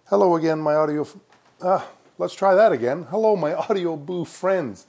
Hello again, my let's try that again. Hello, my Audio Boo friends.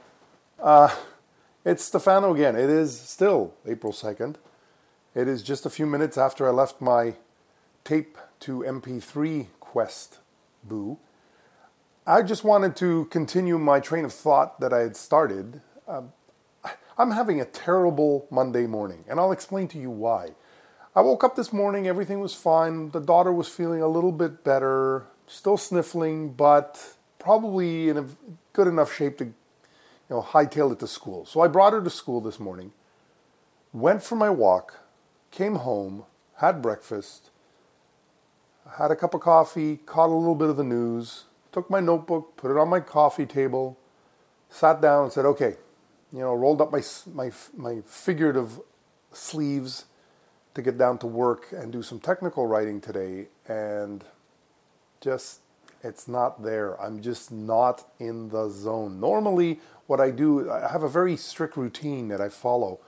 It's Stefano again. It is still April 2nd. It is just a few minutes after I left my tape to MP3 quest, Boo. I just wanted to continue my train of thought that I had started. I'm having a terrible Monday morning, and I'll explain to you why. I woke up this morning, everything was fine. The daughter was feeling a little bit better, still sniffling, but probably in a good enough shape to, hightail it to school. So I brought her to school this morning, went for my walk, came home, had breakfast, had a cup of coffee, caught a little bit of the news, took my notebook, put it on my coffee table, sat down and said, okay, rolled up my figurative sleeves to get down to work and do some technical writing today, and just, it's not there. I'm just not in the zone. Normally, what I do, I have a very strict routine that I follow.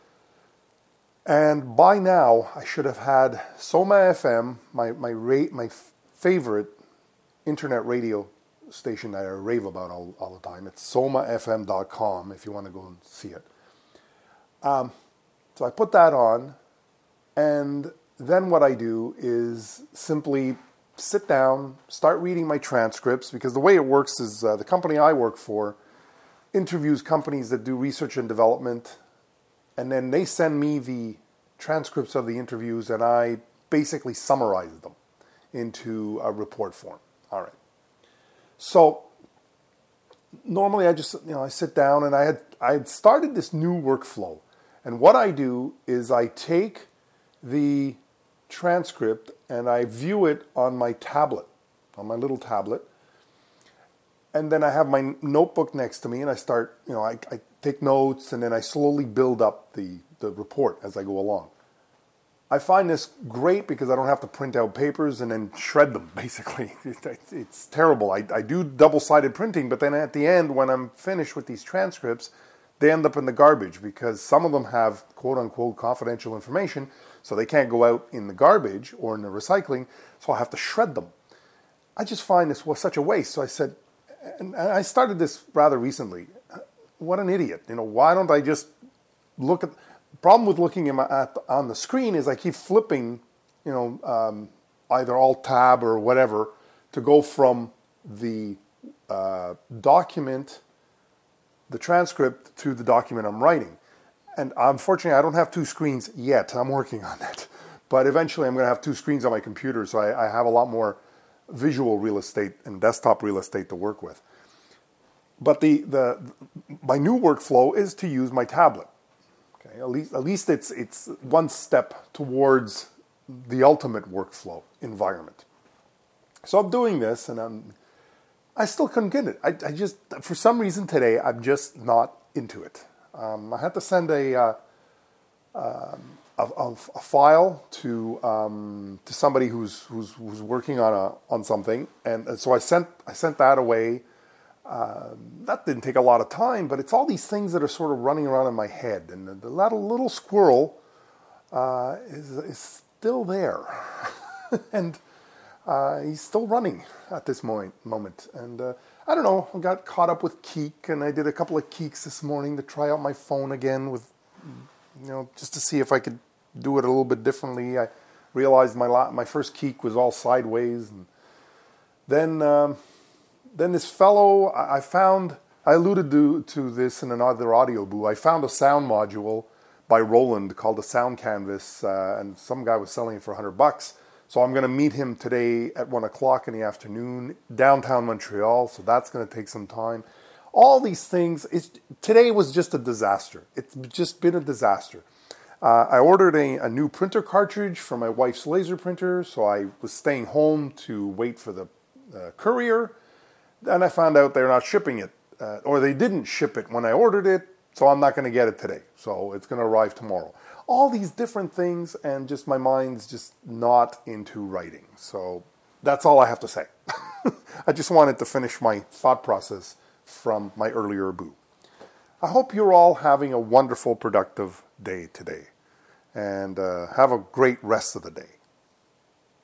And by now, I should have had Soma FM, my favorite internet radio station that I rave about all the time. It's somafm.com if you want to go and see it. So I put that on, and then what I do is simply sit down, start reading my transcripts, because the way it works is the company I work for interviews companies that do research and development, and then they send me the transcripts of the interviews, and I basically summarize them into a report form. All right. So normally I just, I sit down, and I had started this new workflow. And what I do is I take the transcript and I view it on my tablet, on my little tablet. And then I have my notebook next to me, and I start, I take notes, and then I slowly build up the report as I go along. I find this great because I don't have to print out papers and then shred them, basically. It's terrible. I do double-sided printing, but then at the end, when I'm finished with these transcripts, they end up in the garbage because some of them have quote-unquote confidential information, so they can't go out in the garbage or in the recycling, so I have to shred them. I just find this was such a waste. So I said, and I started this rather recently, what an idiot. Why don't I just look at... The problem with looking on the screen is I keep flipping, either Alt-Tab or whatever, to go from the document, the transcript, to the document I'm writing. And unfortunately, I don't have two screens yet. I'm working on that. But eventually, I'm going to have two screens on my computer, so I have a lot more visual real estate and desktop real estate to work with. But my new workflow is to use my tablet. Okay, at least it's one step towards the ultimate workflow environment. So I'm doing this, and I still couldn't get it. I just, for some reason today, I'm just not into it. I had to send a file to somebody who's working on something, and so I sent that away. That didn't take a lot of time, but it's all these things that are sort of running around in my head, and the little squirrel is still there, and he's still running at this moment. And I don't know, I got caught up with Keek, and I did a couple of Keeks this morning to try out my phone again with, just to see if I could do it a little bit differently. I realized my first Keek was all sideways, and then this fellow, I alluded to this in another Audio Boo. I found a sound module by Roland called the Sound Canvas, and some guy was selling it for $100. So I'm going to meet him today at 1 o'clock in the afternoon, downtown Montreal, so that's going to take some time. All these things, today was just a disaster. It's just been a disaster. I ordered a new printer cartridge for my wife's laser printer, so I was staying home to wait for the courier. And I found out they're not shipping it, or they didn't ship it when I ordered it, so I'm not going to get it today. So it's going to arrive tomorrow. All these different things, and just my mind's just not into writing. So that's all I have to say. I just wanted to finish my thought process from my earlier Boo. I hope you're all having a wonderful, productive day today, and have a great rest of the day.